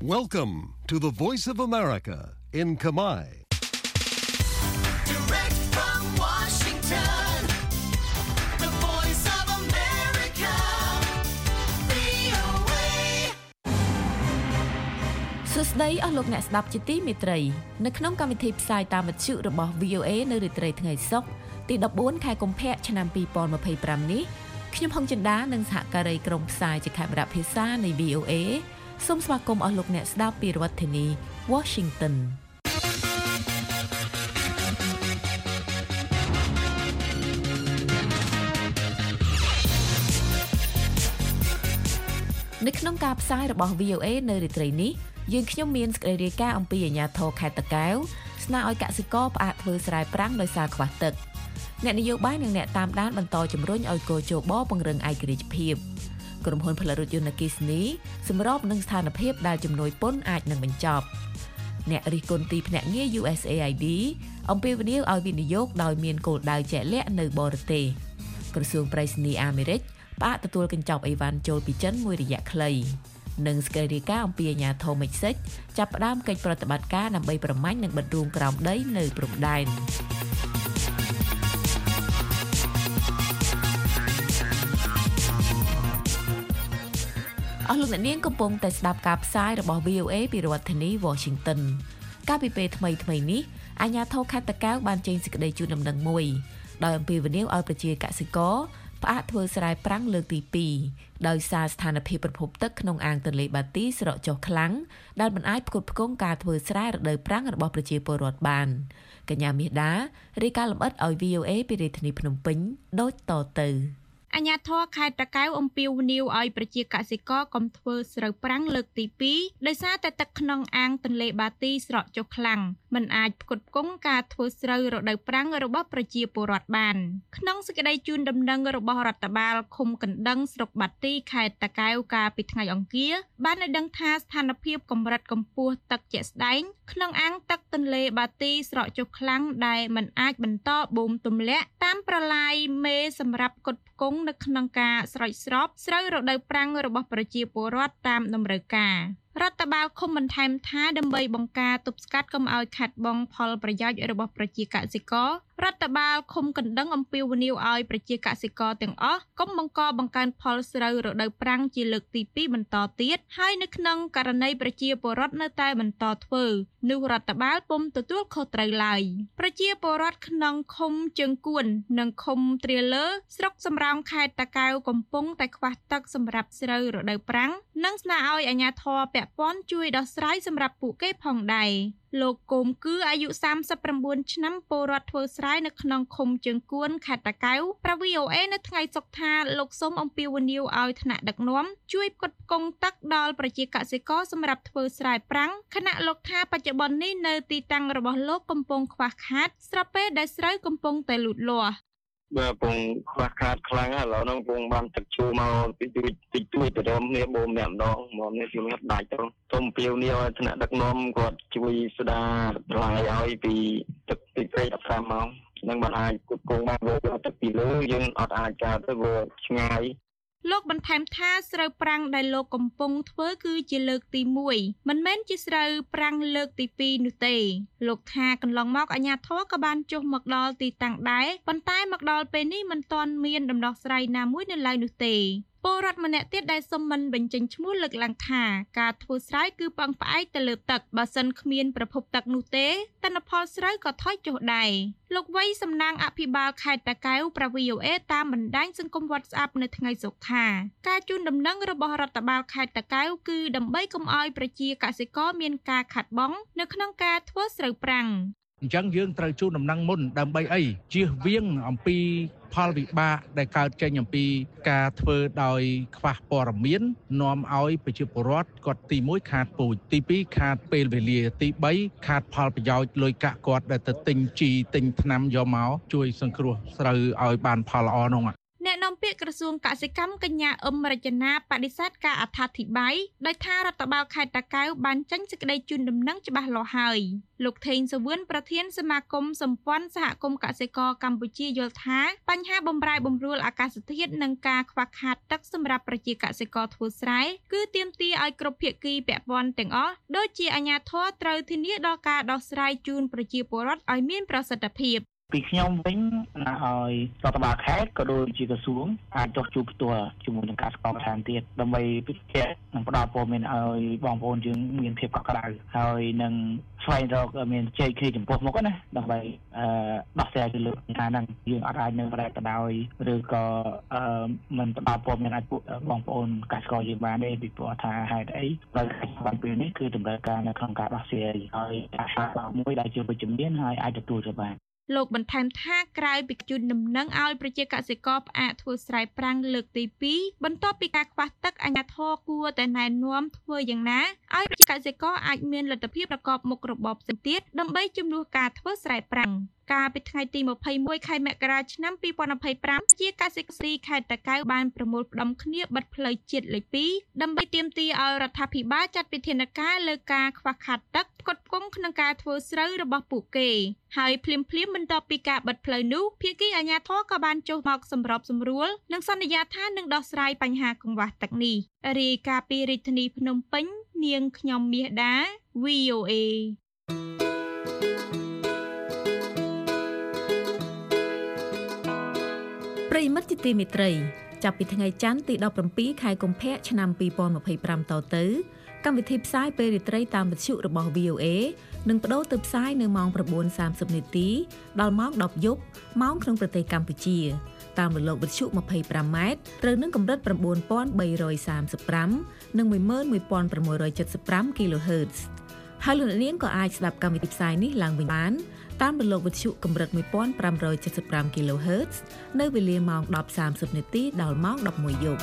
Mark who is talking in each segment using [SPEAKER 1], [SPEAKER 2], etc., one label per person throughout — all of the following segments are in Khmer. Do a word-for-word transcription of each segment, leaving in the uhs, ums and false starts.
[SPEAKER 1] Welcome to the Voice of America in Khmer.
[SPEAKER 2] Direct from Washington, the Voice of America, វី អូ เอ
[SPEAKER 3] សួស្តីអស់លោកអ្នកស្ដាប់ជាទីមេត្រីនៅក្នុងកម្មវិធីផ្សាយតាមវិទ្យុរបស់ វី អូ เอ នៅរាត្រីថ្ងៃសុក្រទីដប់បួនខែកុម្ភៈឆ្នាំ ពីរពាន់ម្ភៃប្រាំនេះខ្ញុំហុងចិន្តានិងសហការីក្រុមផ្សាយជាខេមរៈភាសានៃ វី អូ เอ សូមស្វាគមន៍អស់លោកអ្នកស្ដាប់ពីរដ្ឋធានី Washington នៅក្នុងការផ្សាយរបស់ វី អូ เอ នៅរាត្រីនេះយើងខ្ញុំមានសេចក្តីរាយការណ៍អំពីអាជ្ញាធរខេត្តតាកែវស្នើឲ្យកសិករផ្អាកធ្វើស្រែប្រាំងដោយសារខ្វះទឹកអ្នកនយោបាយនិងអ្នកតាមដានបន្តជំរុញឲ្យកោជបពង្រឹងឯករាជ្យភាពក្រុមហ៊ុនផលិតរថយន្តអគ្គិសនីសម្របនឹងស្ថានភាពដែលជំនួយពន្ធអាចនឹងបញ្ចប់អ្នករិះគន់ទីភ្នាក់ងារ ยู เอส เอ ไอ ดี អំពាវនាវឲ្យវិនិយោគដោយមានគោលដៅជាក់លាក់នៅបរទេសក្រសួងប្រៃសណីយ៍អាមេរិកផ្អាកទទួលកញ្ចប់អីវ៉ាន់ចូលពីចិនមួយរយៈខ្លីនិងសេចក្តីរាយការណ៍អំពីអាជ្ញាធរមិចស៊ិកចាប់ផ្ដើមកិច្ចប្រតិបត្តិការដើម្បីប្រមាញ់និងបិទរូងក្រោមដីនៅព្រំដែនអស់លោកអ្នកនាងកំពុងតែស្ដាប់ការផ្សាយរបស់ វី អូ เอ ពីរដ្ឋធានី Washington កាលពីពេលថ្មីថ្មីនេះអាជ្ញាធរខេត្តតាកែវបានចេញសេចក្តីជូនដំណឹងមួយដោយអំពាវនាវឲ្យប្រជាកសិករផ្អាកធ្វើស្រែប្រាំងលើកទីពីរដោយសារស្ថានភាពប្រភពទឹកក្នុងអាងទន្លេបាទីស្រកចុះខ្លាំងដែលមិនអាចផ្គត់ផ្គង់ការធ្វើស្រែរដូវប្រាំងរបស់ប្រជាពលរដ្ឋបានកញ្ញាមាសដារាយការណ៍លម្អិតឲ្យ វី អូ เอ ពីរាជធានីភ្នំពេញដូចតទៅ
[SPEAKER 4] អាជ្ញាធរខេត្តតាកែវអំពាវនាវឲ្យប្រជាកសិករកុំធ្វើស្រូវប្រាំងលើកទីពីរដោយសារតែទឹកក្នុងអាងទន្លេបាទីស្រកចុះខ្លាំងមិនអាចផ្គត់ផ្គង់ការធ្វើស្រូវរដូវប្រាំងរបស់ប្រជាពលរដ្ឋបានក្នុងសេចក្តីជូនដំណឹងរបស់រដ្ឋបាលឃុំកណ្ដឹងស្រុកបាទីខេត្តតាកែវកាលពីថ្ងៃអង្គារបានឲ្យដឹងថាស្ថានភាពកម្រិតកម្ពស់ទឹកជាក់ស្ដែងក្នុងអាងទឹកទន្លេបាទីស្រកចុះខ្លាំងដែលមិនអាចបន្តបូមទម្លាក់តាមប្រឡាយមេសម្រាប់ផ្គត់ផ្គង់នៅក្នុងការស្រោចស្រពស្រូវរដូវប្រាំងរបស់ប្រជាពលរដ្ឋតាមតម្រូវការរដ្ឋបាលឃុំបន្ថែមថាដើម្បីបង្ការទប់ស្កាត់កុំឲ្យខាត់បងផលប្រយោជន៍របស់ប្រជាកសិកររដ្ឋបាលឃុំកណ្ដឹងអំពាវនាវឲ្យប្រជាកសិករទាំងអស់កុំបង្កបង្កើនផលស្រូវរដូវប្រាំងជាលើកទីពីរបន្តទៀតហើយនៅក្នុងករណីប្រជាពលរដ្ឋនៅតែបន្តធ្វើនោះរដ្ឋបាលពុំទទួលខុសត្រូវឡើយប្រជាពលរដ្ឋក្នុងឃុំជើងគួននិងឃុំត្រៀលលើស្រុកសំរោងខេត្តតាកែវកំពុងតែខ្វះទឹកសម្រាប់ស្រូវរដូវប្រាំងនិងស្នើឲ្យអាជ្ញាធរពាក់ព័ន្ធជួយដោះស្រាយសម្រាប់ពួកគេផងដែរលោកគោមគឺអាយុសាមសិប៩ឆ្នាំពលរដ្ឋធ្វើស្រែនៅក្នុងឃុំជើងគួនខេត្តតាកែវប្រវី អូ เอ នៅថ្ងៃសុក្រថាលោកសូមអំពាវនាវឲ្យថ្នាក់ដឹកនាំជួយផ្គត់ផ្គង់ទឹកដល់ប្រជាកសិករសម្រាប់ធ្វើស្រែប្រាំងខណៈលោកថាបច្ចុប្បន្ននេះនៅទីតាំងរបស់លោកកំពុងខ្វះខាតស្របពេលដែលស្រូវកំពុងតែលូតលាស់
[SPEAKER 5] បើពងខ្វះខាតខ្លាំងហើយឥឡូវហ្នឹងពងបានទឹកជួមកតិចតួចតិចតួចទៅរំនេះបូមម្ដងមកនេះខ្ញុំហត់ដាច់ទៅសូមពាវនាវឲ្យថ្នាក់ដឹកនាំគាត់ជួយស្ដារថ្លៃឲ្យពីទឹកទីពេកដល់5ម៉ោងនឹងមិនអាចគប់គងបានវាទឹកពីលើយើងអត់អាចកើតទៅវាឆ្ងាយ
[SPEAKER 4] លោកបន្ថែមថាស្រូវប្រាំងដែលលោកកំពុងធ្វើគឺជាលើកទីមួយមិនមែនជាស្រូវប្រាំងលើកទីពីរនោះទេលោកថាកន្លងមកអាជ្ញាធរក៏បានចុះមកដល់ទីតាំងដែរប៉ុន្តែមកដល់ពេលនេះមិនទាន់មានដំណោះស្រាយណាមួយនៅឡើយនោះទេពលរដ្ឋម្នាក់ទៀតដែលសុំមិនបញ្ចេញឈ្មោះលើកឡើងថាការធ្វើស្រែគឺពឹងផ្អែកទៅលើទឹកបើសិនគ្មានប្រភពទឹកនោះទេទិន្នផលស្រូវក៏ថយចុះដែរលោកវៃសំណាងអភិបាលខេត្តតាកែវប្រវី អូ เอ តាមបណ្ដាញសង្គម WhatsApp នៅថ្ងៃសុក្រថាការជូនដំណឹងរបស់រដ្ឋបាលខេត្តតាកែវគឺដើម្បីកុំឲ្យប្រជាកសិករមានការខាតបង់នៅក្នុងការធ្វើស្រូវប្រាំង
[SPEAKER 6] អញ្ចឹងយើងត្រូវជូនដំណឹងមុនដើម្បីអីជៀសវាងអំពីផលវិបាកដែលកើតចេញអំពីការធ្វើដោយខ្វះព័ត៌មាននាំឲ្យប្រជាពលរដ្ឋគាត់ទីមួយខាតពូជទីពីរខាតពេលវេលាទីបីខាតផលប្រយោជន៍លុយកាក់គាត់ដែលទៅទិញជីទិញថ្នាំយកមកជួយសង្គ្រោះស្រូវឲ្យបានផលល្អនោះ
[SPEAKER 4] អ្នកនាំពាក្យក្រសួងកសិកម្មកញ្ញាអឹមរចនាបដិសេធការអត្ថាធិប្បាយដោយថារដ្ឋបាលខេត្តតាកែវបានចេញសេចក្តីជូនដំណឹងច្បាស់លាស់ហើយលោកថេងសវឿនប្រធានសមាគមសម្ព័ន្ធសហគមន៍កសិករកម្ពុជាយល់ថាបញ្ហាបំរែបំរួលអាកាសធាតុនិងការខ្វះខាតទឹកសម្រាប់ប្រជាកសិករធ្វើស្រែគឺទាមទារឲ្យគ្រប់ភាគីពាក់ព័ន្ធទាំងអស់ដូចជាអាជ្ញាធរត្រូវធានាដល់ការដោះស្រាយជូនប្រជាពលរដ្ឋឲ្យមានប្រសិទ្ធភាព
[SPEAKER 7] ពីខ្ញុំវិញណាឲ្យរដ្ឋបាលខេត្តក៏ដូចជាក្រសួងអាចចុះជួបផ្ទាល់ជាមួយនឹងកសិករបន្ថែមទៀតដើម្បីពិភាក្សានិងផ្ដល់ព័ត៌មានឲ្យបងប្អូនយើងមានភាពកក់ក្ដៅហើយនឹងស្វែងរកមានជ័យគ្នាចំពោះមុខណាដើម្បីអឺដោះស្រាយទៅលើបញ្ហាហ្នឹងយើងអាចអាចនៅប្រែបដោយឬក៏អឺមិនផ្ដល់ព័ត៌មានឲ្យពួកបងប្អូនកសិករយើងបានទេពីព្រោះថាហេតុអីដោយបានពេលនេះគឺតម្រូវការនៅក្នុងការដោះស្រាយហើយអាសាមួយដែលជាវិជ្ជមានហើយអាចទទួលទៅបាន
[SPEAKER 4] លោកបន្ថែមថាក្រៅពីជូនដំណឹងឲ្យប្រជាកសិករផ្អាកធ្វើស្រែប្រាំងលើកទីពីរបន្ទាប់ពីការខ្វះទឹកអាជ្ញាធរគួរតែណែនាំធ្វើយ៉ាងណាឲ្យប្រជាកសិករអាចមានលទ្ធភាពប្រកបមុខរបរផ្សេងទៀតដើម្បីជំនួសការធ្វើស្រែប្រាំងកាលពីថ្ងៃទីម្ភៃមួយខែមករាឆ្នាំពីរពាន់ម្ភៃប្រាំជាកសិករខេត្តតាកែវបានប្រមូលផ្ដុំគ្នាបិទផ្លូវជាតិលេខពីរដើម្បីទាមទារឲ្យរដ្ឋាភិបាលចាត់វិធានការលើការខ្វះខាតទឹកផ្គត់ផ្គង់ក្នុងការធ្វើស្រូវរបស់ពួកគេហើយភ្លាមភ្លាមបន្ទាប់ពីការបិទផ្លូវនោះភាគីអាជ្ញាធរក៏បានចុះមកសម្របសម្រួលនិងសន្យាថានឹងដោះស្រាយបញ្ហាកង្វះទឹកនេះរាយការណ៍ពីរាជធានីភ្នំពេញនាងខ្ញុំមាសដា វី អូ เอ
[SPEAKER 3] ប្រិយមិត្តជាទីមេត្រីចាប់ពីថ្ងៃច័ន្ទទីដប់ប្រាំពីរខែកុម្ភៈឆ្នាំពីរពាន់ម្ភៃប្រាំតទៅកម្មវិធីផ្សាយពេលរាត្រីតាមវិទ្យុរបស់ វី អូ เอ នឹងបដូរទៅផ្សាយនៅម៉ោង ៩ សាមសិប នាទីដល់ម៉ោង ដប់ យប់ម៉ោងក្នុងប្រទេសកម្ពុជាតាមរលកវិទ្យុ ម្ភៃប្រាំ ម៉ែត្រត្រូវនឹងកម្រិត ៩,៣សាមសិបប្រាំ និង មួយម៉ឺនមួយពាន់ប្រាំមួយរយចិតសិបប្រាំ គីឡូហឺតซ์ហើយលោកអ្នកនាងក៏អាចស្ដាប់កម្មវិធីផ្សាយនេះឡើងវិញបានតាមរលកវិទ្យុកម្រិត មួយពាន់ប្រាំរយចិតសិបប្រាំ គីឡូហឺតซ์នៅវេលាម៉ោង ដប់សាមសិប នាទីដល់ម៉ោង ដប់មួយ យប់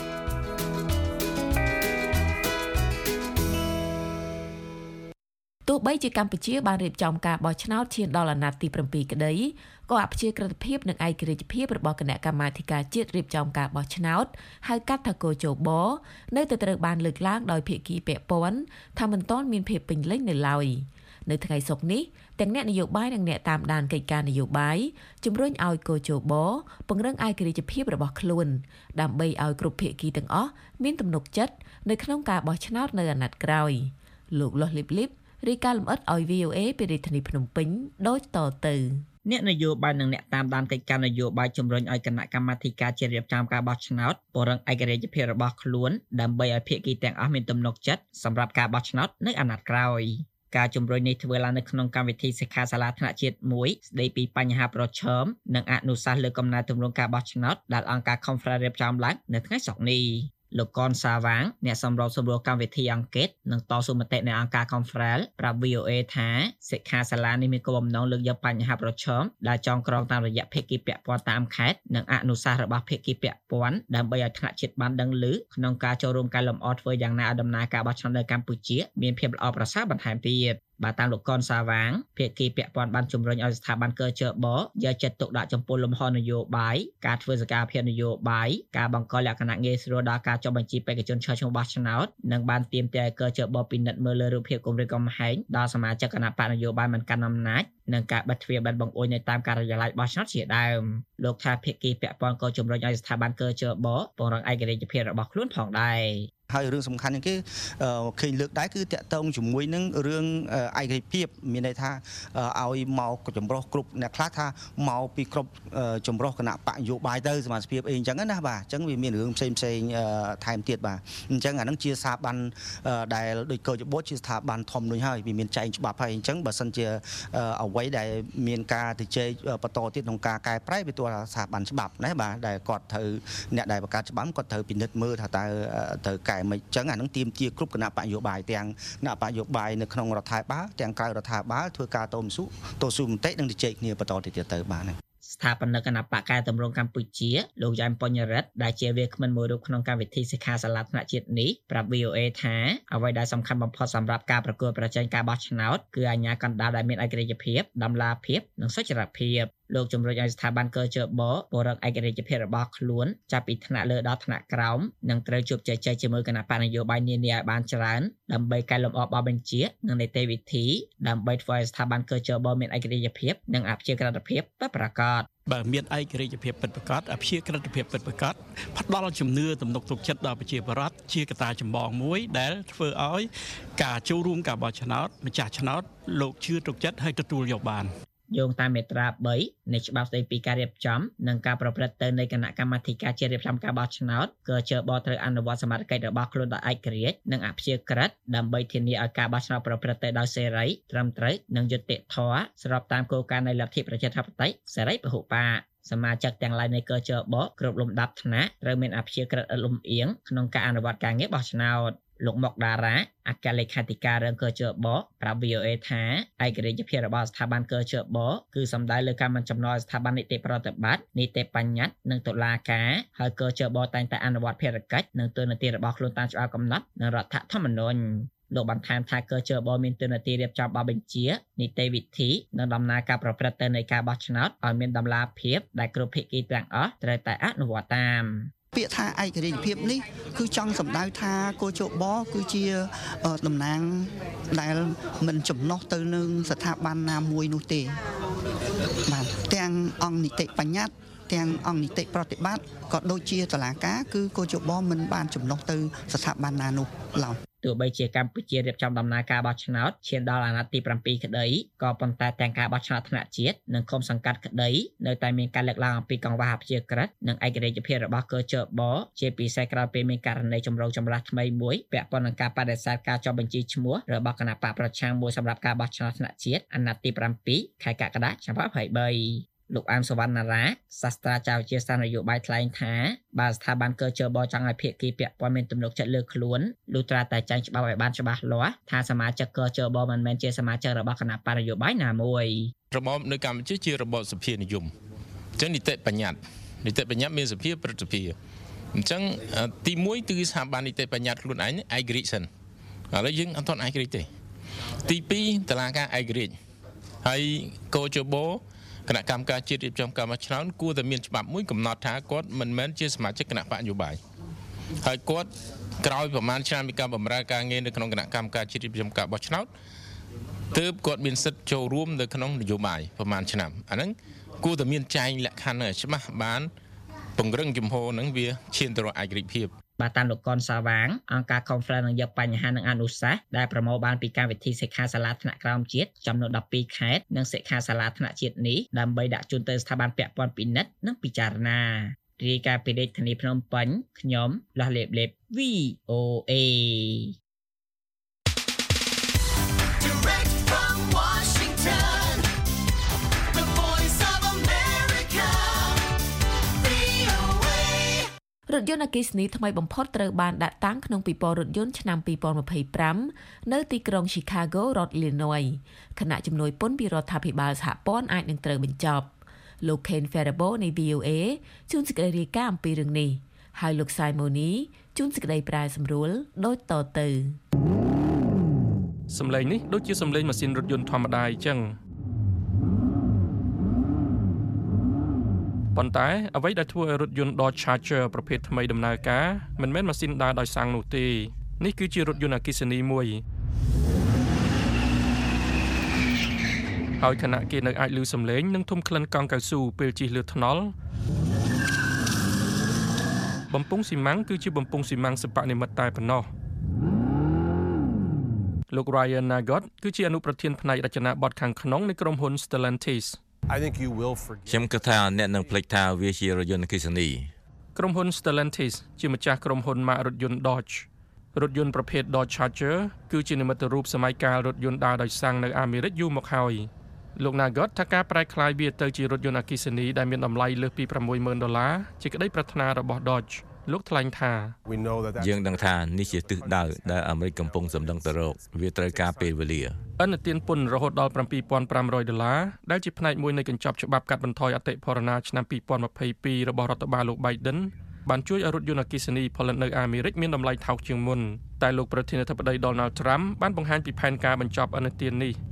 [SPEAKER 3] ទោះបីជាកម្ពុជាបានរៀបចំការបោះឆ្នោតឈានដល់អាណត្តិទីប្រាំពីរក្តីក៏អព្យាក្រឹតភាពនិងឯករាជ្យភាពរបស់គណៈកម្មាធិការជាតិរៀបចំការបោះឆ្នោតហៅកាត់ថាកោជបនៅតែត្រូវបានលើកឡើងដោយភាគីពាក់ព័ន្ធថាមិនទាន់មានភាពពេញលេញនៅឡើយនៅថ្ងៃសុក្រនេះទាំងអ្នកនយោបាយនិងអ្នកតាមដានកិច្ចការនយោបាយជំរុញឲ្យកោជបពង្រឹងឯករាជ្យភាពរបស់ខ្លួនដើម្បីឲ្យគ្រប់ភាគីទាំងអស់មានទំនុកចិត្តនៅក្នុងការបោះឆ្នោតនៅអាណត្តិក្រោយលោកលាស់លីបលីបរាយការណ៍លម្អិតឲ្យ វី អូ เอ ពីរាជធានីភ្នំពេញដូចតទៅ
[SPEAKER 8] អ្នកនយោបាយនិងអ្នកតាមដានកិច្ចការនយោបាយជំរុញឲ្យគណៈកម្មាធិការជាតិរៀបចំការបោះឆ្នោតពង្រឹងឯករាជ្យភាពរបស់ខ្លួនដើម្បីឲ្យភាគីទាំងអស់មានទំនុកចិត្តសម្រាប់ការបោះឆ្នោតនៅអាណត្តិក្រោយការជំរុញនេះធ្វើឡើងនៅក្នុងកម្មវិធីសិក្ខាសាលាថ្នាក់ជាតិមួយស្ដីពីបញ្ហាប្រឈមនិងអនុសាសន៍លើកំណែទម្រង់ការបោះឆ្នោតដែលអង្គការ Conference រៀបចំឡើងនៅថ្ងៃសុក្រនេះលោកកនសាវាងអ្នកសម្របសម្រួលកម្មវិធីអង្កេតនិងតស៊ូមតិនៃអង្គការ Conference ប្រាប់ វី អូ เอ ថាសិក្ខាសាលានេះមានគោលបំណងលើកយកបញ្ហាប្រឈមដែលចងក្រងតាមរយៈភាគីពាក់ព័ន្ធតាមខេត្តនិងអនុសាសន៍របស់ភាគីពាក់ព័ន្ធដើម្បីឲ្យថ្នាក់ជាតិបានដឹងឮក្នុងការចូលរួមកែលម្អធ្វើយ៉ាងណាឲ្យដំណើរការបោះឆ្នោតនៅកម្ពុជាមានភាពល្អប្រសើរបន្ថែមទៀតបាទតាមលោកកនសាវាងភាគីពាក់ព័ន្ធបានជំរុញឲ្យស្ថាប័នកជបយកចិត្តទុកដាក់ចំពោះលំហនយោបាយការធ្វើសកម្មភាពនយោបាយការបង្កលក្ខណៈងាយស្រួលដល់ការចុះបញ្ជីបេក្ខជនឈរឈ្មោះបោះឆ្នោតនិងបានទាមទារឲ្យកជបពិនិត្យមើលលើរូបភាពគម្រិតកំហែងដល់សមាជិកគណៈបកនយោបាយមិនកាន់អំណាចនិងការបិទទ្វារបិទបង្អួចនៅតាមការិយាល័យបោះឆ្នោតជាដើមលោកថាភាគីពាក់ព័ន្ធក៏ជំរុញឲ្យស្ថាប័នកជបពង្រឹងឯករាជ្យភាពរបស់ខ្លួនផងដែរ
[SPEAKER 9] ហើយរឿងសំខាន់ជាងគេឃើញលើកដែរគឺតាក់ទងជាមួយនឹងរឿងឯករាជ្យភាពមានន័យថាឲ្យមកចម្រុះគ្រប់អ្នកខ្លះថាមកពីគ្រប់ចម្រុះគណៈបកនយោបាយទៅសមាជិកអីអញ្ចឹងណាបាទអញ្ចឹងវាមានរឿងផ្សេងផ្សេងថែមទៀតបាទអញ្ចឹងអានឹងជាស្ថាប័នដែលដូចកោជបជាស្ថាប័នធំដូចហើយវាមានចែងច្បាប់ហើយអញ្ចឹងបើសិនជាអ្វីដែលមានការទៅជែកបន្តទៀតក្នុងការកែប្រែវាទោះថាស្ថាប័នច្បាប់ណាបាទដែលគាត់ត្រូវអ្នកដែលបង្កើតច្បាប់គាត់ត្រូវពិនិត្យមើលថាតើត្រូវកែមិនអញ្ចឹងអានឹងទាមទារគ្រប់គណៈបកនយោបាយទាំងគណៈបកនយោបាយនៅក្នុងរដ្ឋាភិបាលទាំងក្រៅរដ្ឋាភិបាលធ្វើការតស៊ូតស៊ូមតិនិងជជែកគ្នាបន្តទៀតទៅបាទហ្នឹង
[SPEAKER 8] ស្ថាបនិកគណៈបកកែតម្រង់កម្ពុជាលោកយ៉ែមបញ្ញរិទ្ធដែលជាវាគ្មិនមួយរូបក្នុងកម្មវិធីសិក្ខាសាលាថ្នាក់ជាតិនេះប្រាប់ វី អូ เอ ថាអ្វីដែលសំខាន់បំផុតសម្រាប់ការប្រកួតប្រជែងការបោះឆ្នោតគឺអាជ្ញាកណ្ដាលដែលមានឯករាជ្យភាពតម្លាភាពនិងសុចរិតភាពលោកជំរុញឲ្យស្ថាប័នកជបពង្រឹងឯករាជ្យភាពរបស់ខ្លួនចាប់ពីថ្នាក់លើដល់ថ្នាក់ក្រោមនិងត្រូវជួបជជែកជាមួយគណៈបកនយោបាយនានាឲ្យបានច្រើនដើម្បីកែលម្អបទបញ្ជានិងនីតិវិធីដើម្បីធ្វើឲ្យស្ថាប័នកជបមានឯករាជ្យភាពនិងអព្យាក្រឹតភាពពិតប្រាកដ
[SPEAKER 10] បើមានឯករាជ្យភាពពិតប្រាកដអព្យាក្រឹតភាពពិតប្រាកដផ្ដល់ជំនឿទំនុកទុកចិត្តដល់ប្រជាពលរដ្ឋជាកត្តាចម្បងមួយដែលធ្វើឲ្យការចូលរួមការបោះឆ្នោតម្ចាស់ឆ្នោតលោកជឿទុកចិត្តហើយទទួលយកបាន
[SPEAKER 8] យោងតាមមាត្រាបីនៃច្បាប់ស្តីពីការរៀបចំនិងការប្រព្រឹត្តទៅនៃគណៈកម្មាធិការជាតិរៀបចំការបោះឆ្នោតកជបត្រូវអនុវត្តសមត្ថកិច្ចរបស់ខ្លួនដោយឯករាជ្យនិងអព្យាក្រឹតដើម្បីធានាឲ្យការបោះឆ្នោតប្រព្រឹត្តទៅដោយសេរីត្រឹមត្រូវនិងយុត្តិធម៌ស្របតាមគោលការណ៍នៃលទ្ធិប្រជាធិបតេយ្យសេរីពហុបកសមាជិកទាំងឡាយនៃកជបគ្រប់លំដាប់ថ្នាក់ត្រូវមានអព្យាក្រឹតលំអៀងក្នុងការអនុវត្តការងារបោះឆ្នោតលោកមុកដារ៉ាអគ្គលេខាធិការរឿងកជបប្រាប់ វី អូ អេ ថាឯករាជ្យភាពរបស់ស្ថាប័នកជបគឺសំដៅលើការមិនចំណោទស្ថាប័ននីតិប្រតិបត្តិនីតិបញ្ញត្តិនិងតុលាការហើយកជបតែងតែអនុវត្តភារកិច្ចនិងទូនាទីរបស់ខ្លួនតាមច្បាប់កំណត់និងរដ្ឋធម្មនុញ្ញលោកបានថែមថាកជបមានទូនាទីរៀបចំបទបញ្ជានីតិវិធីនិងដំណើរការប្រព្រឹត្តទៅនៃការបោះឆ្នោតឲ្យមានតម្លាភាពដែលគ្រប់ភាគីទាំងអស់ត្រូវតែអនុវត្តតាម
[SPEAKER 9] ពាក្យថាឯករាជ្យភាពនេះគឺចង់សម្ដៅថាកោជបគឺជាតំណាងដែលមិនចំណុះទៅនឹងស្ថាប័នណាមួយនោះទេបាទទាំងអង្គនីតិបញ្ញត្តិទាំងអង្គនីតិប្រតិបត្តិក៏ដូចជាតុលាការគឺកោជបមិនបានចំណុះទៅស្ថាប័នណានោះឡើយ
[SPEAKER 8] ទោះបីជាកម្ពុជារៀបចំដំណើរការបោះឆ្នោតឈានដល់អាណត្តិទីប្រាំពីរក្តីក៏ប៉ុន្តែទាំងការបោះឆ្នោតថ្នាក់ជាតិនិងឃុំសង្កាត់ក្តីនៅតែមានការលើកឡើងអំពីកង្វះអព្យាក្រឹតនិងឯករាជ្យភាពរបស់កជបជាពិសេសក្រោយពេលមានករណីចម្រូងចម្រាសថ្មីមួយពាក់ព័ន្ធនឹងការបដិសេធការចុះបញ្ជីឈ្មោះរបស់គណៈបកប្រឆាំងមួយសម្រាប់ការបោះឆ្នោតថ្នាក់ជាតិអាណត្តិទីប្រាំពីរខែកក្កដាឆ្នាំยี่สิบสามលោកអាមសវណ្ណារាសាស្ត្រាចារ្យវិទ្យាសាស្ត្រនយោបាយថ្លែងថាបើស្ថាប័នកជបចង់ឲ្យភាគីពាក់ព័ន្ធមានទំនុកចិត្តលើខ្លួនលុះត្រាតែចែងច្បាប់ឲ្យបានច្បាស់លាស់ថាសមាជិកកជបមិនមែនជាសមាជិករបស់គណៈបកនយោបាយណាមួយ
[SPEAKER 11] របបនៅកម្ពុជាជារបបសភានិយមអញ្ចឹងនីតិបញ្ញត្តិនីតិបញ្ញត្តិមានសភាព្រឹទ្ធសភាអញ្ចឹងទីមួយគឺស្ថាប័ននីតិបញ្ញត្តិខ្លួនឯងឯករាជ្យសិនឥឡូវយើងអត់ទាន់ឯករាជ្យទេទីពីរតុលាការឯករាជ្យហើយកជបគណៈកម្មការជាតិរៀបចំការបោះឆ្នោតគួរតែមានច្បាប់មួយកំណត់ថាគាត់មិនមែនជាសមាជិកគណៈបកនយោបាយហើយគាត់ក្រោយប្រមាណឆ្នាំពីការបម្រើការងារនៅក្នុងគណៈកម្មការជាតិរៀបចំការបោះឆ្នោតទើបគាត់មានសិទ្ធិចូលរួមនៅក្នុងនយោបាយប្រមាណឆ្នាំអាហ្នឹងគួរតែមានចែងលក្ខខណ្ឌឲ្យច្បាស់បានពង្រឹងជំហរហ្នឹងវាឈានទៅរកឯករាជ្យភាព
[SPEAKER 8] បាទតាមលោកកនសាវាងអង្គការ Conference នឹងយកបញ្ហានិងអនុសាសន៍ដែលប្រមូលបានពីកម្មវិធីសិក្ខាសាលាថ្នាក់ក្រោមជាតិចំនួនដប់ពីរខេត្តនិងសិក្ខាសាលាថ្នាក់ជាតិនេះដើម្បីដាក់ជូនទៅស្ថាប័នពាក់ព័ន្ធពិនិត្យនិងពិចារណារាយការណ៍ពីរាជធានីភ្នំពេញខ្ញុំលាស់លេបលេប វី អូ អេ
[SPEAKER 2] Direct from Washington, the voice of America, វី អូ เอ
[SPEAKER 3] រថយន្តអគ្គិសនីថ្មីបំផុតត្រូវបានដាក់តាំងក្នុងពិព័រណ៍រថយន្តឆ្នាំยี่สิบยี่สิบห้าនៅទីក្រុង Chicago រដ្ឋ Illinois គណៈជំនួយពន្ធពីរដ្ឋាភិបាលសហព័ន្ធអាចនឹងត្រូវបញ្ចប់លោក Ken Ferrabo នៃ វី អូ អេ ជួនសេចក្តីរាយការណ៍អំពីរឿងនេះហើយលោក Simoni ជួនសេចក្តីប្រែសម្រួលដូចតទៅ
[SPEAKER 12] សំឡេងនេះដូចជាសំឡេងម៉ាស៊ីនរថយន្តធម្មតាអញ្ចឹងប៉ុន្តែអ្វីដែលធ្វើឲ្យរថយន្ត Dodge Charger ប្រភេទថ្មីដំណើរការមិនមែនម៉ាស៊ីនដើរដោយសាំងនោះទេនេះគឺជារថយន្តអគ្គិសនីមួយហើយខណៈគេនៅអាចឮសំឡេងនិងធំក្លិនកង់កៅស៊ូពេលជិះលើថ្នល់បំពង់ស៊ីម៉ាំងគឺជាបំពង់ស៊ីម៉ាំងសិប្បនិម្មិតតែប៉ុណ្ណោះលោក Ryan Nagot គឺជាអនុប្រធានផ្នែករចនាបថខាងក្នុងនៃក្រុមហ៊ុន Stellantis
[SPEAKER 13] ខ្ញុំគិតថាអ្នកនឹងភ្លេចថាវាជារថយន្តអគ្គិសនី
[SPEAKER 12] ក្រុមហ៊ុន Stellantis ជាម្ចាស់ក្រុមហ៊ុនម៉ាករថយន្ត Dodge រថយន្តប្រភេទ Dodge Charger គឺជានិមិត្តរូបសម័យកាលរថយន្តដើរដោយសាំងនៅអាមេរិកយូរមកហើយលោក Nagot ថាការប្រែក្លាយវាទៅជារថយន្តអគ្គិសនីដែលមានតម្លៃលើសពីsáu mươi,000ដុល្លារជាក្តីប្រាថ្នារបស់ Dodge លោកថ្លែងថា
[SPEAKER 13] យើងដឹងថានេះជាទិសដៅដែលអាមេរិកកំពុងសម្ដេញទៅរកវាត្រូវការពេលវេលា
[SPEAKER 12] ឥណទានពន្ធរហូតដល់seven thousand five hundredដុល្លារដែលជាផ្នែកមួយនៃកញ្ចប់ច្បាប់កាត់បន្ថយអតិផរណាឆ្នាំtwenty twenty-twoរបស់រដ្ឋបាលលោក Biden បានជួយឲ្យរថយន្តអគ្គិសនីផលិតនៅអាមេរិកមានតម្លៃថោកជាងមុនតែលោកប្រធានាធិបតី Donald Trump បានបង្ហាញពីផែនការបញ្ចប់ឥណទាននេះ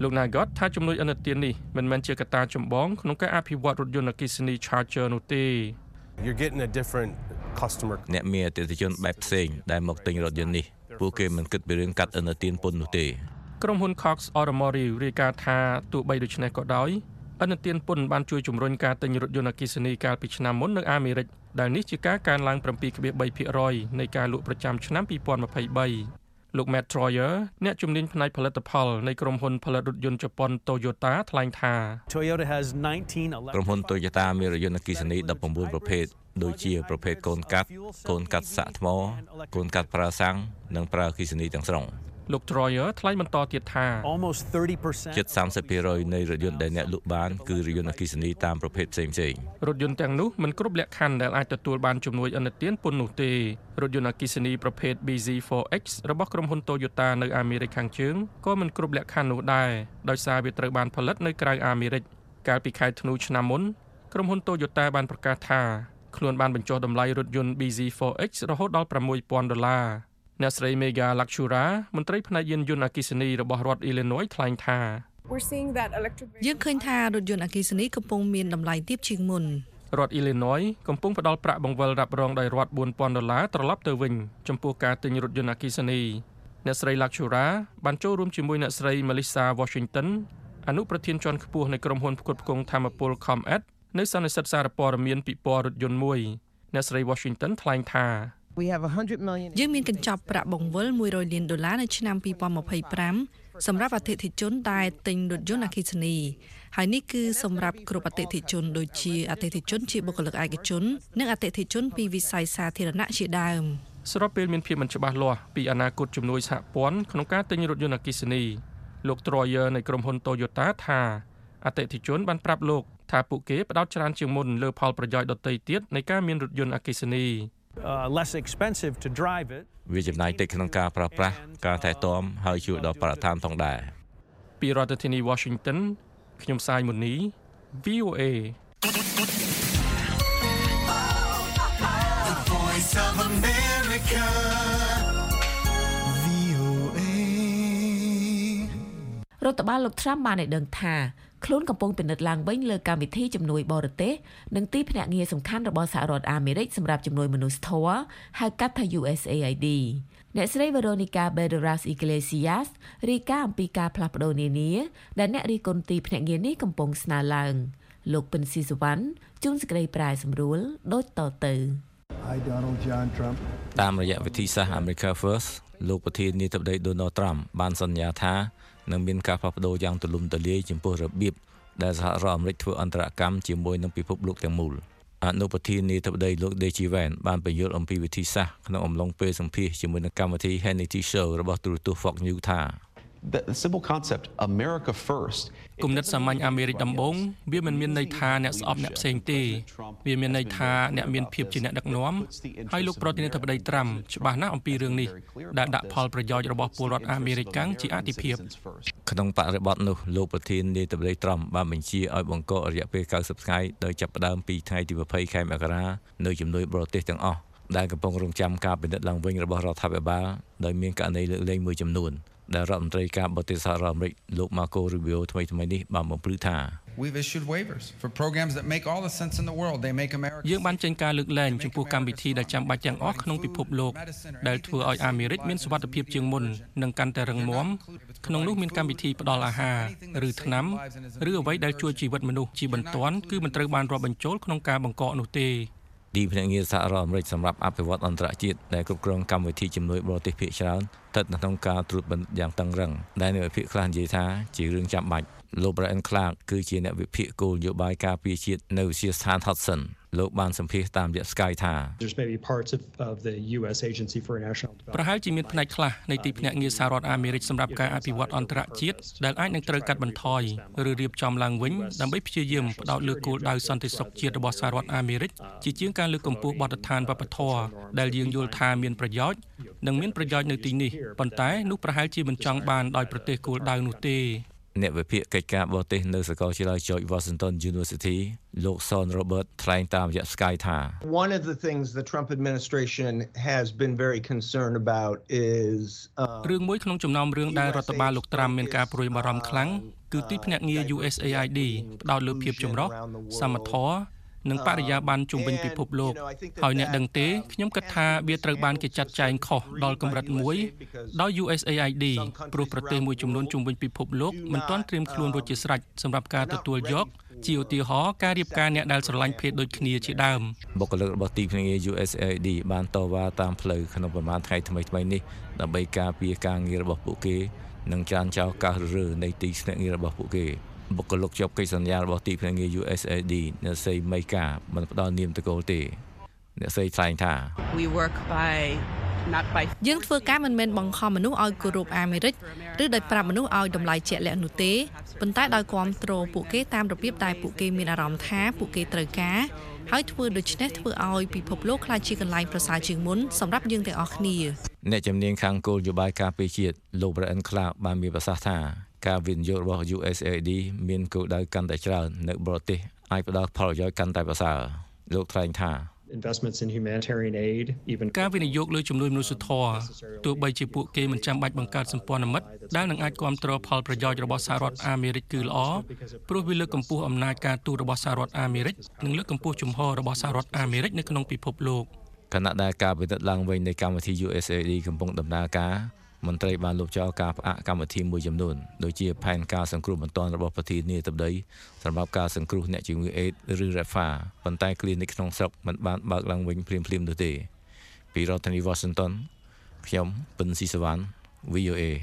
[SPEAKER 12] លោក Nagot ថាជំនួយឥណទាននេះមិនមែនជាកត្តាចម្បងក្នុងការអភិវឌ្ឍរថយន្តអគ្គិសនី Charger នោះទេ
[SPEAKER 14] You're getting a different customer
[SPEAKER 13] អ្នកមានអតិថិជនបែបផ្សេងដែលមកទិញរថយន្តនេះពួកគេមិនគិតពីរឿងកាត់ឥណទានពន្ធនោះទេ
[SPEAKER 12] ក្រុមហ៊ុន Cox Automotive រាយការណ៍ថាទោះបីដូច្នេះក៏ដោយឥណទានពន្ធបានជួយជំរុញការទិញរថយន្តអគ្គិសនីកាលពីឆ្នាំមុននៅអាមេរិកដែលនេះជាការកើនឡើង seven point three percent នៃការលក់ប្រចាំឆ្នាំtwenty twenty-threeលោក Matt Troyer អ្នកជំនាញផ្នែកផលិតផលនៃក្រុមហ៊ុនផលិតរថយន្តជប៉ុន Toyota ថ្លែងថា
[SPEAKER 14] Toyota has nineteen
[SPEAKER 13] ក្រុមហ៊ុន Toyota មានរថយន្តអគ្គិសនីnineteenប្រភេទដូចជាប្រភេទកូនកាត់កូនកាត់សាក់ថ្មកូនកាត់ប្រើសាំងនិងប្រើអគ្គិសនីទាំងស្រុង
[SPEAKER 12] លោក Troyer ថ្លែងបន្តទៀតថា
[SPEAKER 14] almost thirty percent
[SPEAKER 13] ជិតthirty percent នៃរថយន្តដែលអ្នកលក់បានគឺរថយន្តអគ្គិសនីតាមប្រភេទផ្សេងៗ
[SPEAKER 12] រថយន្តទាំងនោះមិនគ្រប់លក្ខខណ្ឌដែលអាចទទួលបានជំនួយឥណទានពន្ធនោះទេរថយន្តអគ្គិសនីប្រភេទ B Z four X របស់ក្រុមហ៊ុន Toyota នៅអាមេរិកខាងជើងក៏មិនគ្រប់លក្ខខណ្ឌនោះដែរដោយសារវាត្រូវបានផលិតនៅក្រៅអាមេរិកកាលពីខែធ្នូឆ្នាំមុនក្រុមហ៊ុន Toyota បានប្រកាសថាខ្លួនបានបញ្ចុះតម្លៃរថយន្ត B Z four X រហូតដល់six thousandដុល្លារអ្នកស្រី Mega Lakshura មន្ត្រីផ្នែកយានយន្តអគ្គិសនីរបស់រដ្ឋ Illinois ថ្លែងថា
[SPEAKER 15] យើងឃើញថារថយន្តអគ្គិសនីកំពុងមានតម្លៃទាបជាងមុន
[SPEAKER 12] រដ្ឋ Illinois កំពុងផ្ដល់ប្រាក់បង្វិលរ៉ាប់រងដោយរដ្ឋfour thousandដុល្លារត្រឡប់ទៅវិញចំពោះការទិញរថយន្តអគ្គិសនីអ្នកស្រី Lakshura បានចូលរួមជាមួយអ្នកស្រី Melissa Washington អនុប្រធានជាន់ខ្ពស់នៃក្រុមហ៊ុនផ្គត់ផ្គង់ថាមពល ComEd នៅសន្និសីទសារព័ត៌មានពិព័រណ៍រថយន្តមួយអ្នកស្រី Washington ថ្លែងថា
[SPEAKER 15] យើងមានកញ្ចប់ប្រាក់បង្វិលone hundredលានដុល្លារនៅឆ្នាំtwenty twenty-fiveសម្រាប់អតិថិជនដែលទិញរថយន្តអគ្គិសនីហើយនេះគឺសម្រាប់គ្រប់អតិថិជនដូចជាអតិថិជនជាបុគ្គលិកឯកជននិងអតិថិជនពីវិស័យសាធារណៈជាដើម
[SPEAKER 12] ស្របពេលមានភាពមិនច្បាស់លាស់ពីអនាគតជំនួយសហព័ន្ធក្នុងការទិញរថយន្តអគ្គិសនីលោក Troyer នៃក្រុមហ៊ុន Toyota ថាអតិថិជនបានប្រាប់លោកថាពួកគេផ្ដោតច្រើនជាងមុនលើផលប្រយោជន៍ដទៃទៀតនៃការមានរថយន្តអគ្គិសនី
[SPEAKER 14] Uh, less expensive to drive it
[SPEAKER 13] វាចំណាយតិចក្នុងការប្រើប្រាស់ការថែទាំហើយជួយដល់បរិស្ថានផងដែរ
[SPEAKER 12] ពីរដ្ឋធានី Washington ខ្ញុំសាយមុនី V O A
[SPEAKER 2] The Voice of America V O A
[SPEAKER 3] រដ្ឋបាលលោក Trump បានឲ្យដឹងថាខ្លួនកំពុងពិនិត្យឡើងវិញលើកម្មវិធីជំនួយបរទេសនិងទីភ្នាក់ងារសំខាន់របស់សហរដ្ឋអាមេរិកសម្រាប់ជំនួយមនុស្សធម៌ហៅកាត់ថា U S A I D អ្នកស្រី Veronica Balderas Iglesias រាយការណ៍អំពីការផ្លាស់ប្តូរនានាដែលអ្នករិះគន់ទីភ្នាក់ងារនេះកំពុងស្នើឡើងលោកពិនស៊ីសវណ្ណជួនសេចក្តីប្រាយសម្រួលដូចតទៅ
[SPEAKER 16] Hi Donald John Trump
[SPEAKER 13] តាមរយៈវិធីសាស្ត្រ America First លោកប្រធានាធិបតី Donald Trump បានសន្យាថានឹងមានការផ្លាស់ប្តូរយ៉ាងទូលំទូលាយចំពោះរបៀបដែលសហរដ្ឋអាមេរិកធ្វើអន្តរកម្មជាមួយនឹងពិភពលោកទាំងមូលអនុប្រធានាធិបតីលោក Deji Vance បានបញ្យល់អំពីវិធីសាស្ត្រក្នុងអំឡុងពេលសម្ភាសជាមួយនឹងកម្មវិធី Hannity Show របស់ទូរទស្សន៍ Fox News ថា
[SPEAKER 17] The simple concept America first
[SPEAKER 12] គំនិតសាមញ្ញអាមេរិកដំបូងវាមិនមានន័យថាអ្នកស្អប់អ្នកផ្សេងទេវាមានន័យថាអ្នកមានភាពជាអ្នកដឹកនាំហើយលោកប្រធានាធិបតីត្រាំច្បាស់ណាស់អំពីរឿងនេះដែលដាក់ផលប្រយោជន៍របស់ពលរដ្ឋអាមេរិកកាំងជាអាទិភាព
[SPEAKER 13] ក្នុងបរិបទនោះលោកប្រធានាធិបតីត្រាំបានបញ្ជាឲ្យបង្ករយៈពេលninetyថ្ងៃដោយចាប់ផ្ដើមពីថ្ងៃទីtwentyខែមករានៅជំនួយបរទេសទាំងអស់ដែលកំពុងរងចាំការពិនិត្យឡើងវិញរបស់រដ្ឋាភិបាលដោយមានករណីលើកលែងមួយចំនួនដែលរដ្ឋមន្ត្រីការបរទេសសហរដ្ឋអាមេរិកលោក Marco Rubio ថ្មីថ្មីនេះបានបំភ្លឺថា
[SPEAKER 18] We've issued waivers for programs that make all the sense in the world. They make America
[SPEAKER 12] យើងបានចេញការលើកលែងចំពោះកម្មវិធីដែលចាំបាច់ទាំងអស់ក្នុងពិភពលោកដែលធ្វើឲ្យអាមេរិកមានសុវត្ថិភាពជាងមុននិងកាន់តែរឹងមាំក្នុងនោះមានកម្មវិធីផ្ដល់អាហារឬថ្នាំឬអ្វីដែលជួយជីវិតមនុស្សជាបន្ទាន់គឺមិនត្រូវបានរាប់បញ្ចូលក្នុងការបង្កកនោះទេ
[SPEAKER 13] ទីភ្នាក់ងារសហរដ្ឋអាមេរិកសម្រាប់អភិវឌ្ឍអន្តរជាតិដែលគ្រប់គ្រងកម្មវិធីជំនួយបរទេសភាគច្រើនស្ថិតនៅក្នុងការត្រួតពិនិត្យយ៉ាងតឹងរ៉ឹងដែលនៅភាគខ្លះនិយាយថាជារឿងចាំបាច់លោក Brian Clark គឺជាអ្នកវិភាគគោលនយោបាយការពារជាតិនៅវិទ្យាស្ថាន Hudson លោកបានសម្ភាសតាមរយៈ Sky ថា
[SPEAKER 19] There's maybe parts of of the U S Agency for International Development
[SPEAKER 12] ប្រហែលជាមានផ្នែកខ្លះនៃទីភ្នាក់ងារសហរដ្ឋអាមេរិកសម្រាប់ការអភិវឌ្ឍអន្តរជាតិដែលអាចនឹងត្រូវកាត់បន្ថយឬរៀបចំឡើងវិញដើម្បីព្យាយាមផ្ដោតលើគោលដៅសន្តិសុខជាតិរបស់សហរដ្ឋអាមេរិកជាជាងការលើកកម្ពស់បទដ្ឋានវប្បធម៌ដែលយើងយល់ថាមានប្រយោជន៍និងមានប្រយោជន៍នៅទីនេះប៉ុន្តែនោះប្រហែលជាមិនចង់បានដោយប្រទេសគោលដៅនោះទេ
[SPEAKER 13] អ្នកវិភាគកិច្ចការបរទេសនៅសាកលវិទ្យាល័យ George Washington University លោក Son Robert ថ្លែងតាមរយៈ Sky ថា
[SPEAKER 20] One of the things the Trump administration has been very concerned about is
[SPEAKER 12] រឿងមួយក្នុងចំណោមរឿងដែលរដ្ឋបាលលោកត្រាំមានការព្រួយបារម្ភខ្លាំងគឺទីភ្នាក់ងារ U S A I D ផ្ដោតលើភាពចម្រុះសមធម៌និងបរិយាបន្នជុំវិញពិភពលោកហើយអ្នកដឹងទេខ្ញុំគិតថាវាត្រូវបានគេចាត់ចែងខុសដល់កម្រិតមួយដោយ U S A I D ព្រោះប្រទេសមួយចំនួនជុំវិញពិភពលោកមិនទាន់ត្រៀមខ្លួនរួចជាស្រេចសម្រាប់ការទទួលយកជាឧទាហរណ៍ការរៀបការអ្នកដែលស្រឡាញ់ភេទដូចគ្នាជាដើម
[SPEAKER 13] បុគ្គលិករបស់ទីភ្នាក់ងារ U S A I D បានតវ៉ាតាមផ្លូវក្នុងប្រមាណថ្ងៃថ្មីៗនេះដើម្បីការពារការងាររបស់ពួកគេនិងចានចោលការរើនៃទីភ្នាក់ងាររបស់ពួកគេបុគ្គលិកជាប់កិច្ចសន្យារបស់ទីភ្នាក់ងារ U S A I D អ្នកស្រីមេកាមិនផ្ដល់នាមតកូលទេអ្នកស្រីថ្លែងថា
[SPEAKER 21] We work by not by
[SPEAKER 15] យើងធ្វើការមិនមែនបង្ខំមនុស្សឲ្យគោរពអាមេរិកឬដោយប្រាប់មនុស្សឲ្យតម្លៃជាក់លាក់នោះទេប៉ុន្តែដោយគាំទ្រពួកគេតាមរបៀបដែលពួកគេមានអារម្មណ៍ថាពួកគេត្រូវការហើយធ្វើដូច្នេះធ្វើឲ្យពិភពលោកក្លាយជាកន្លែងប្រសើរជាងមុនសម្រាប់យើងទាំងអស់គ្នា
[SPEAKER 13] អ្នកជំនាញខាងគោលនយោបាយការពារជាតិលោក Brian Clark បានមានប្រសាសន៍ថាការវិនិយោគរបស់ U S A I D មានគោលដៅកាន់តែច្រើននៅបរទេសអាចផ្ដល់ផលប្រយោជន៍កាន់តែប្រសើរលោកថ្លែងថា
[SPEAKER 19] investments in humanitarian aid even
[SPEAKER 12] ការវិនិយោគលើជំនួយមនុស្សធម៌ទោះបីជាពួកគេមិនចាំបាច់បង្កើតសម្ព័ន្ធមិត្តដែលនឹងអាចគ្រប់គ្រងផលប្រយោជន៍របស់សហរដ្ឋអាមេរិកគឺល្អព្រោះវាលើកកម្ពស់អំណាចការទូតរបស់សហរដ្ឋអាមេរិកនិងលើកកម្ពស់ជំហររបស់សហរដ្ឋអាមេរិកនៅក្នុងពិភពលោក
[SPEAKER 13] ខណៈដែលការពិនិត្យឡើងវិញនៃកម្មវិធី U S A I D កំពុងដំណើរការមន្ត្រីបានលុបចោលការផ្អាកកម្មវិធីមួយចំនួនដូចជាផែនការសង្គ្រោះបន្ទាន់របស់ប្រធានាធិបតីសម្រាប់ការសង្គ្រោះអ្នកជំងឺអេដស៍ឬ Rafah ប៉ុន្តែ clinic ក្នុងស្រុកមិនបានបើកឡើងវិញភ្លាមៗនោះទេពីរដ្ឋធានី Washington ខ្ញុំពិនស៊ីសវណ្ណ V O A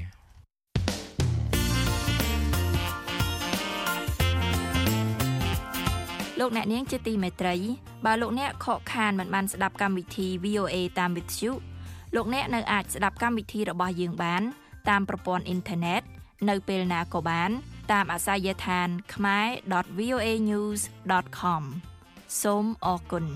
[SPEAKER 22] លោកអ្នកនាងជាទីមេត្រីបើលោកអ្នកខកខានមិនបានស្ដាប់កម្មវិធី V O A តាមវិទ្យុលោកអ្នកនៅអាចស្ដាប់កម្មវិធីរបស់យើងបានតាមប្រព័ន្ធអ៊ីនធឺណិតនៅពេលណាក៏បានតាមអាសយដ្ឋាន khmer dot v o a news dot com សូមអរគុណ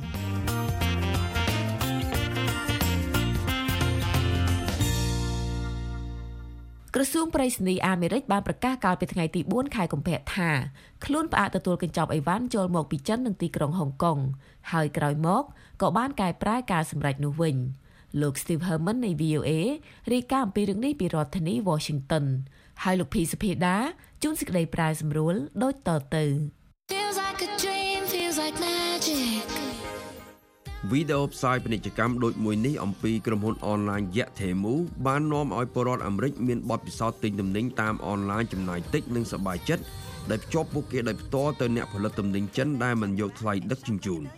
[SPEAKER 3] ក្រសួងប្រៃសណីអាមេរិកបានប្រកាសកាលពីថ្ងៃទីបួនខែកុម្ភៈថាខ្លួនផ្អាកទទួលកញ្ចប់អីវ៉ាន់ចូលមកពីចិននិងទីក្រុងហុងកុងហើយក្រោយមកក៏បានកែប្រែការសម្រេចនោះវិញលោក Steve Herman នៃ V O A រាយការណ៍អំពីរឿងនេះពីរដ្ឋធានី Washington ហើយលោកភីសុភីដាជួនសេចក្តីប្រាយសម្រួលដូចតទៅ
[SPEAKER 23] វីដេអូផ្សាយពាណិជ្ជកម្មដូចមួយនេះអំពីក្រុមហ៊ុនអនឡាញយៈ Temu បាននាំឲ្យពលរដ្ឋអាមេរិកមានបទពិសោធន៍ទិញទំនិញតាមអនឡាញចំណាយតិចនិងសប្បាយចិត្តដែលភ្ជាប់ពួកគេដោយផ្ទាល់ទៅអ្នកផលិតទំនិញចិនដែលមិនយកថ្លៃដឹកជញ្ជូន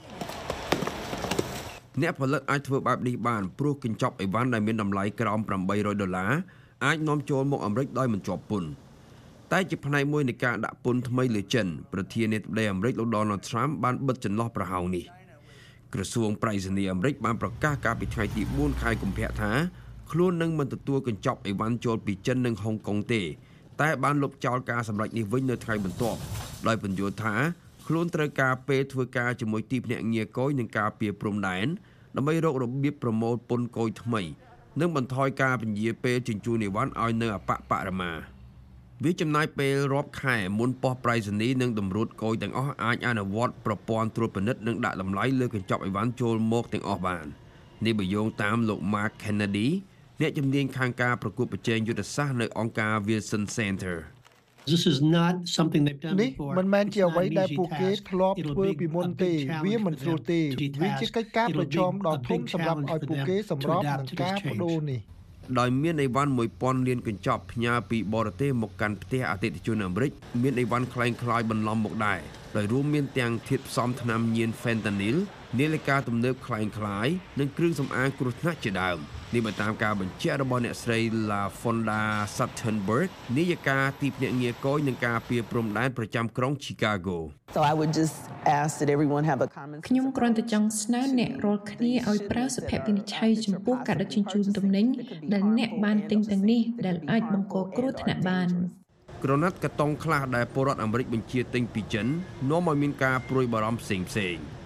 [SPEAKER 23] អ្នកផលិតអាចធ្វើបែបនេះបានព្រោះកញ្ចប់អីវ៉ាន់ដែលមានតម្លៃក្រោមeight hundredដុល្លារអាចនាំចូលមកអាមេរិកដោយមិនជាប់ពន្ធតែជាផ្នែកមួយនៃការដាក់ពន្ធថ្មីលើចិនប្រធានាធិបតីអាមេរិកលោក Donald Trump បានបិទចន្លោះប្រហោងនេះក្រសួងប្រៃសណីអាមេរិកបានប្រកាសកាលពីថ្ងៃទីfourខែកុម្ភៈថាខ្លួននឹងមិនទទួលកញ្ចប់អីវ៉ាន់ចូលពីចិននិងហុងកុងទេតែបានលុបចោលការសម្រេចនេះវិញនៅថ្ងៃបន្ទាប់ដោយពន្យល់ថាខ្លួនត្រូវការពេលធ្វើការជាមួយទីភ្នាក់ងារគយនឹងការពារព្រំដែនដើម្បីរករបៀបប្រមូលពន្ធគយថ្មីនិងបន្ថយការពន្យាពេលជញ្ជូនអីវ៉ាន់ឲ្យនៅអបបរមាវាចំណាយពេលរាប់ខែមុនប៉ុស្តិ៍ប្រៃសណីនិងតម្រួតគយទាំងអស់អាចអនុវត្តប្រព័ន្ធត្រួតពិនិត្យនិងដាក់តម្លៃលើកញ្ចប់អីវ៉ាន់ចូលមកទាំងអស់បាននេះបើយោងតាមលោក Mark Kennedy អ្នកជំនាញខាងការប្រកួតប្រជែងយុទ្ធសាស្ត្រនៅអង្គការ Wilson Center
[SPEAKER 24] This is not something they've done before
[SPEAKER 25] នេះមិនមែនជាអ្វីដែលពួកគេធ្លាប់ធ្វើពីមុនទេវាមិនស្រួលទេវាជាកិច្ចការប្រឈមដ៏ធំសម្រាប់ឲ្យពួកគេសម្របនឹងការបដូរនេះ
[SPEAKER 23] ដោយមានអីវ៉ាន់one thousandលានកញ្ចប់ផ្ញើពីបរទេសមកកាន់ផ្ទះអតិថិជនអាមេរិកមានអីវ៉ាន់คล้ายៗបន្លំមកដែរដោយរួមមានទាំងធាតុផ្សំថ្នាំញៀន Fentanyl នាឡិកាទំនើបคล้ายៗនិងគ្រឿងសម្អាងគ្រោះថ្នាក់ជាដើមនេះបើតាមការបញ្ជាក់របស់អ្នកស្រី LaFonda Suttonberg នាយិកាទីភ្នាក់ងារគយនឹងការពារព្រំដែនប្រចាំក្រុង Chicago
[SPEAKER 26] So I would just ask that everyone have a common
[SPEAKER 27] ខ្ញុំគ្រាន់តែចង់ស្នើអ្នករាល់គ្នាឲ្យប្រើសុភវិនិច្ឆ័យចំពោះការដឹកជញ្ជូនទំនិញដែលអ្នកបានទិញទាំងនេះដែលអាចបង្កគ្រោះថ្នាក់បាន
[SPEAKER 23] ក្រណាត់កាតុងខ្លះដែលពលរដ្ឋអាមេរិកបញ្ជាទិញពីចិននាំឲ្យមានការព្រួយបារម្ភផ្សេងៗ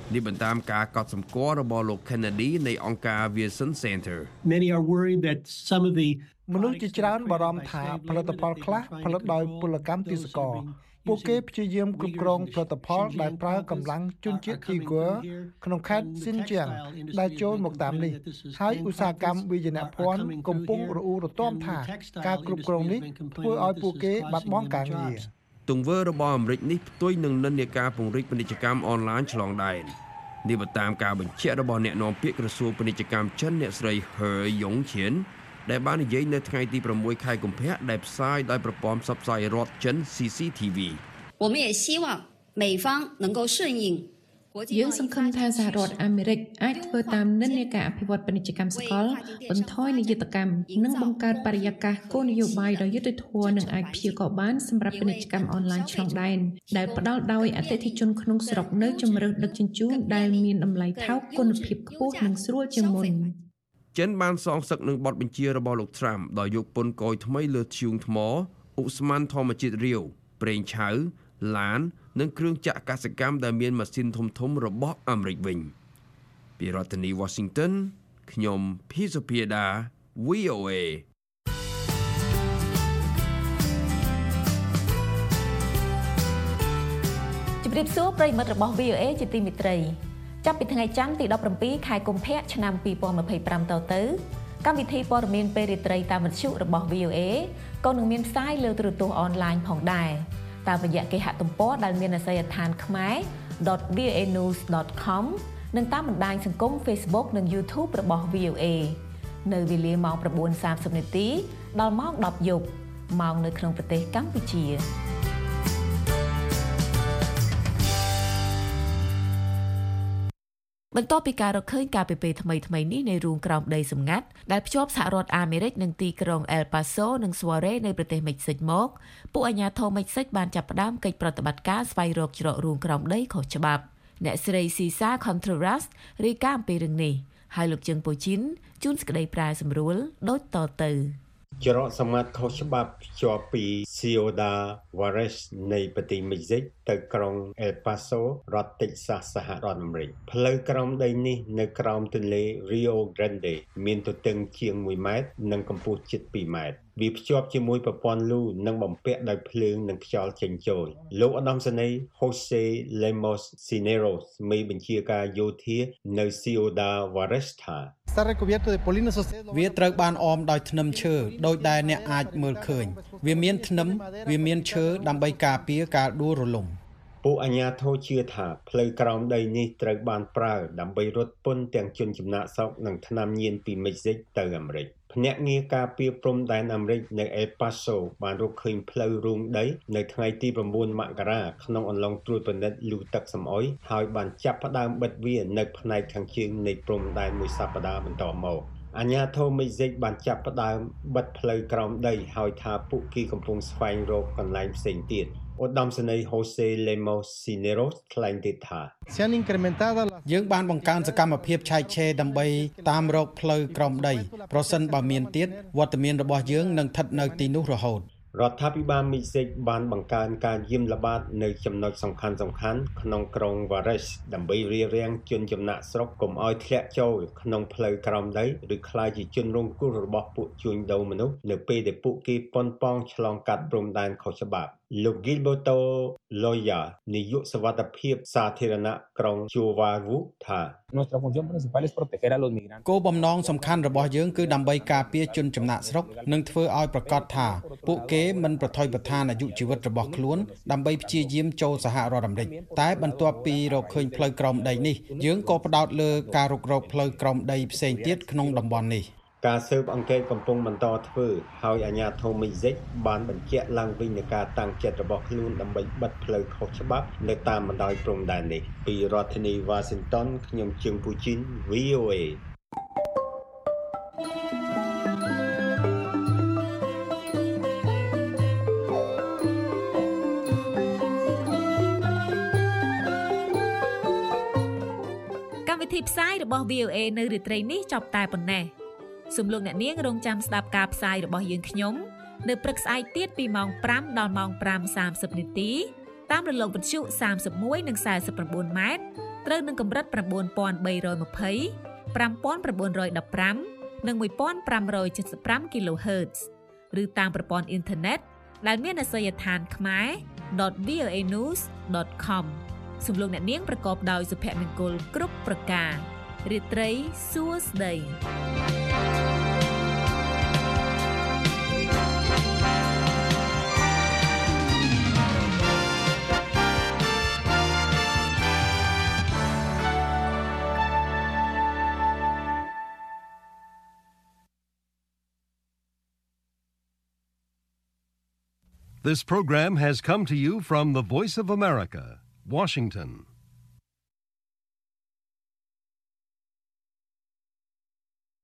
[SPEAKER 23] នេះបន្តតាមការកត់សម្គាល់របស់លោក Kennedy នៃអង្គការ Wilson Center.
[SPEAKER 24] Many are worried that some of the
[SPEAKER 25] មនុស្សជាច្រើនបារម្ភថាផលិតផលខ្លះផលិតដោយពលកម្មទេសកលពួកគេព្យាយាមគ្រប់គ្រងផលិតផលដែលប្រើកម្លាំងជនជាតិ Uyghur ក្នុងខេត្ត Xinjiang ដែលចូលមកតាមនេះហើយឧស្សាហកម្មវិញ្ញាណភ័ណ្ឌកំពុងរអ៊ូរទាំថាការគ្រប់គ្រងនេះធ្វើឲ្យពួកគេបាត់បង់ការងារ
[SPEAKER 23] ទង្វើរបស់អាមេរិកនេះផ្ទុយនឹងនិន្នាការពង្រីកពាណិជ្ជកម្មអនឡាញឆ្លងដែននេះបើតាមការបញ្ជាក់របស់អ្នកនាំពាក្យក្រសួងពាណិជ្ជកម្មចិនអ្នកស្រី He Yongqian ដែលបាននិយាយនៅថ្ងៃទីប្រាំមួយខែកុម្ភៈដែលផ្សាយដោយប្រព័ន្ធផ្សព្វផ្សាយរដ្ឋចិន C C T V
[SPEAKER 27] 我们也希望美方能够顺应យើងសង្ឃឹមថាសហរដ្ឋអាមេរិកអាចធ្វើតាមនិន្នាការអភិវឌ្ឍពាណិជ្ជកម្មសកលបន្ថយនីតិកម្មនិងបង្កើតបរិយាកាសគោលនយោបាយដ៏យុត្តិធម៌និងអាចព្យាករបានសម្រាប់ពាណិជ្ជកម្មអនឡាញឆ្លងដែនដែលផ្ដល់ដោយអតិថិជនក្នុងស្រុកនៅជម្រើសដឹកជញ្ជូនដែលមានតម្លៃថោកគុណភាពខ្ពស់និងស្រួលជាងមុន
[SPEAKER 23] ចិនបានសងសឹកនឹងបទបញ្ជារបស់លោក Trump ដោយយកពន្ធគយថ្មីលើធ្យូងថ្មឧស្ម័នធម្មជាតិរាវប្រេងឆៅឡាននិងគ្រឿងចក្រកសិកម្មដែលមានម៉ាស៊ីនធំៗរបស់អាមេរិកវិញពីរដ្ឋធានី Washington ខ្ញុំភីសុភាដា V O A
[SPEAKER 3] ជម្រាបសួរប្រិយមិត្តរបស់ V O A ជាទីមេត្រីចាប់ពីថ្ងៃច័ន្ទទីដប់ប្រាំពីរខែកុម្ភៈឆ្នាំពីរពាន់ម្ភៃប្រាំតទៅកម្មវិធីព័ត៌មានពេលរាត្រីតាមវិទ្យុរបស់ V O A ក៏នឹងមានផ្សាយលើទូរទស្សន៍អនឡាញផងដែរតាមរយៈគេហទំព័រដែលមានអាសយដ្ឋានខ្មែរ ដត វី អូ эй ニューส ដត com និងតាមបណ្ដាញសង្គម Facebook និង YouTube របស់ V O A នៅវេលាម៉ោង៩សាមសិបនាទីដល់ម៉ោងដប់យប់ម៉ោងនៅក្នុងប្រទេសកម្ពុជាបន្ទាប់ពីការរកឃើញការពីពេលថ្មីថ្មីនេះនៃរូងក្រោមដីសម្ងាត់ដែលភ្ជាប់សហរដ្ឋអាមេរិកនិងទីក្រុង El Paso និង Suarez នៃប្រទេសមិចស៊ិកមកពួកអាជ្ញាធរមិចស៊ិកបានចាប់ផ្ដើមកិច្ចប្រតិបត្តិការស្វែងរកច្រករូងក្រោមដីខុសច្បាប់អ្នកស្រី Cisa Contreras រាយការណ៍អំពីរឿងនេះហើយលោកជឹងប៉ូជីនជួនសេចក្តីប្រែសម្រួលដូចតទៅ
[SPEAKER 1] ច្រកសម្ងាត់ខុសច្បាប់ភ្ជាប់ពី Ciudad Juárez នៃប្រទេសមិចស៊ិកទៅក្រុង El Paso រដ្ឋ Texas សហរដ្ឋអាមេរិកផ្លូវក្រោមដីនេះនៅក្រោមទន្លេ Rio Grande មានទទឹងជាងមួយម៉ែត្រនិងកម្ពស់ជិតពីរម៉ែត្រវាភ្ជាប់ជាមួយប្រព័ន្ធលូនិងបំពាក់ដោយភ្លើងនិងខ្យល់ចេញចូលលោកឧត្តមសេនីយ៍ Jose Lemos Cineros មេបញ្ជាការយោធានៅ Ciudad Juárez ថា
[SPEAKER 4] វាត្រូវបានអមដោយធ្នឹមឈើដោយដែលអ្នកអាចមើលឃើញវាមានធ្នឹមវាមានឈើដើម្បីការពារការដួលរលំ
[SPEAKER 1] ពួកអាជ្ញាធរជឿថាផ្លូវក្រោមដីនេះត្រូវបានប្រើដើម្បីរត់ពន្ធទាំងជនចំណាក់ស្រុកនិងថ្នាំញៀនពីមិចស៊ិកទៅអាមេរិកភ្នាក់ងារការពារព្រំដែនអាមេរិកនៅ El Paso បានរកឃើញផ្លូវរូងដីនៅថ្ងៃទីប្រាំបួនមករាក្នុងអំឡុងត្រួតពិនិត្យលូទឹកសំអុយហើយបានចាប់ផ្ដើមបិទវានៅផ្នែកខាងជើងនៃព្រំដែនមួយសប្តាហ៍បន្តមកអាជ្ញាធរមិចស៊ិកបានចាប់ផ្ដើមបិទផ្លូវក្រោមដីហើយថាពួកគេកំពុងស្វែងរកកន្លែងផ្សេងទៀតឧត្តមសេនីយ៍ Jose Lemos Cineros ថ្លែងទៀតថា
[SPEAKER 4] យើងបានបង្កើនសកម្មភាពឆែកឆេរដើម្បីតាមរកផ្លូវក្រោមដីប្រសិនបើមានទៀតវត្តមានរបស់យើងនឹងស្ថិតនៅទីនោះរហូត
[SPEAKER 1] រដ្ឋាភិបាលមិចស៊ិកបានបង្កើនការយាមល្បាតនៅចំណុចសំខាន់ៗក្នុងក្រុង Juárez ដើម្បីរារាំងជនចំណាក់ស្រុកកុំឲ្យធ្លាក់ចូលក្នុងផ្លូវក្រោមដីឬក្លាយជាជនរងគ្រោះរបស់ពួកជួញដូរមនុស្សនៅពេលដែលពួកគេប៉ុនប៉ងឆ្លងកាត់ព្រំដែនខុសច្បាប់លោក Gilberto Loya នាយកសុវត្ថិភាពសាធារណៈក្រុង Chihuahua ថា
[SPEAKER 4] គោលបំណងសំខាន់របស់យើងគឺដើម្បីការពារជនចំណាក់ស្រុកនិងធ្វើឲ្យប្រកាសថាពួកគេមិនប្រថុយប្រថានអាយុជីវិតរបស់ខ្លួនដើម្បីព្យាយាមចូលសហរដ្ឋអាមេរិកតែបន្ទាប់ពីរកឃើញផ្លូវក្រោមដីនេះយើងក៏ផ្ដោតលើការរុករកផ្លូវក្រោមដីផ្សេងទៀតក្នុងតំបន់នេះ
[SPEAKER 1] ការស៊ើបអង្កេតកំពុងបន្តធ្វើហើយអាជ្ញាធរមិចស៊ិកបានបញ្ជាក់ឡើងវិញនូវការតាំងចិត្តរបស់ខ្លួនដើម្បីបិទផ្លូវខុសច្បាប់នៅតាមបណ្ដោយព្រំដែននេះពីរដ្ឋធានី Washington ខ្ញុំជឹងពូជីន V O A
[SPEAKER 3] កម្មវិធីផ្សាយរបស់ V O A នៅរាត្រីនេះចប់តែប៉ុណ្ណេះសូមលោកអ្នកនាងរងចាំស្ដាប់ការផ្សាយរបស់យើងខ្ញុំនៅព្រឹកស្អែកទៀតពីម៉ោងប្រាំដល់ម៉ោងប្រាំសាមសិបនាទីតាមរលកវិទ្យុសាមសិបមួយនិងសែនសិប៩ម៉ែត្រត្រូវនឹងកម្រិតnine thousand three hundred twenty, five thousand nine hundred fifteen និងfifteen seventy-five kilohertz ឬតាមប្រព័ន្ធអ៊ីនធឺណិតដែលមានអាសយដ្ឋានខ្មែរ dot v o a news dot com សូមលោកអ្នកនាងប្រកបដោយសុភមង្គលគ្រប់ប្រការរាត្រីសួស្តី
[SPEAKER 5] This program has come to you from the Voice of America, Washington.